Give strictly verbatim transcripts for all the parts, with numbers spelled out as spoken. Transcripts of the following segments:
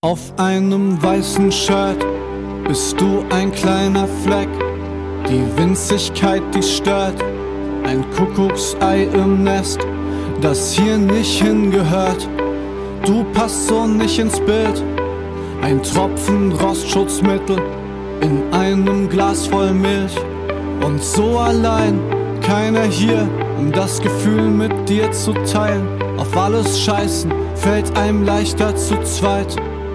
Auf einem weißen Shirt bist du ein kleiner Fleck. Die Winzigkeit, die stört, ein Kuckucksei im Nest, das hier nicht hingehört. Du passt so nicht ins Bild, ein Tropfen Rostschutzmittel in einem Glas voll Milch. Und so allein, keiner hier, um das Gefühl mit dir zu teilen. Auf alles scheißen fällt einem leichter zu zweit.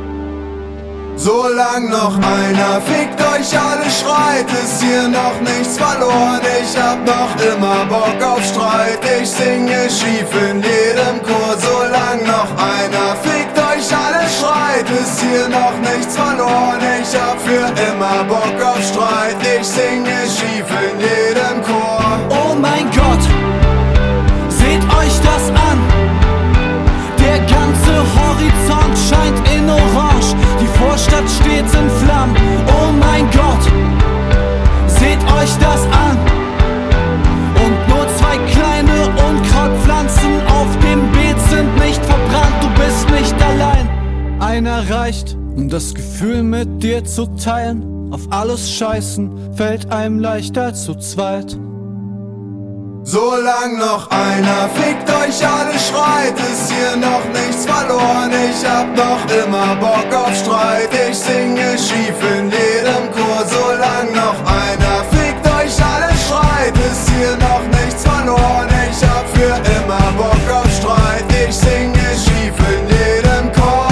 Solang noch einer fickt euch alle schreit, ist hier noch nichts verloren. Ich hab noch immer Bock auf Streit, ich singe schief in jedem Chor. Solang noch einer fickt euch alle schreit, ist hier noch nichts verloren. Ich hab für immer Bock auf Streit, ich singe schief in jedem Chor. Oh mein Gott, seht euch das an. Der ganze Horizont scheint in Orange, die Vorstadt steht in Flammen. Oh mein Gott, seht euch das an. Und nur zwei kleine Unkrautpflanzen auf dem Beet sind nicht verbrannt. Du bist nicht allein. Einer reicht, um das Gefühl mit dir zu teilen. Auf alles scheißen fällt einem leichter zu zweit. Solang noch einer fickt euch alle schreit, ist hier noch nichts verloren. Ich hab noch immer Bock auf Streit, ich singe schief in jedem Chor. Solang noch einer fickt euch alle schreit, ist hier noch nichts verloren. Ich hab für immer Bock auf Streit, ich singe schief in jedem Chor.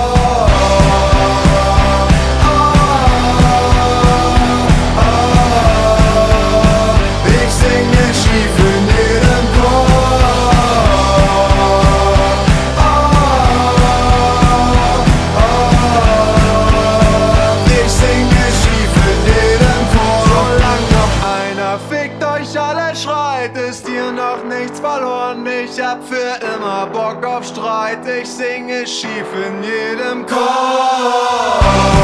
Ist hier noch nichts verloren, ich hab für immer Bock auf Streit, ich singe schief in jedem Chor.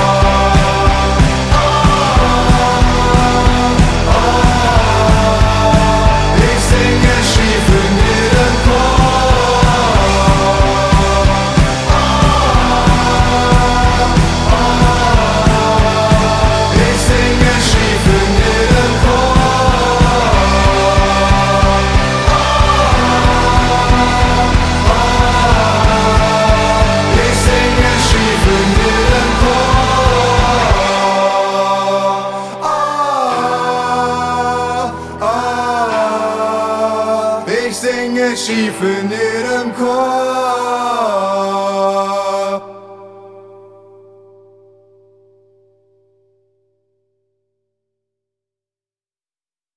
Ich singe schief in jedem Chor. Ich singe schief in jedem Chor. Ich singe schief in